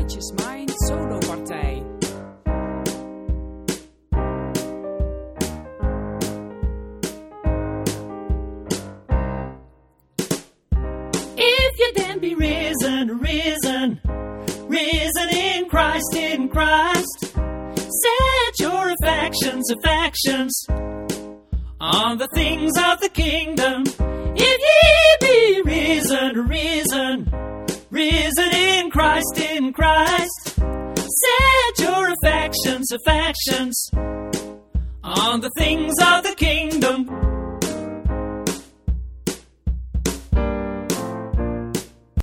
Dit is mijn solopartij. If you then be risen, risen, risen in Christ, set your affections on the things of the kingdom. If ye be risen, risen, risen in Christ, set your affections on the things of the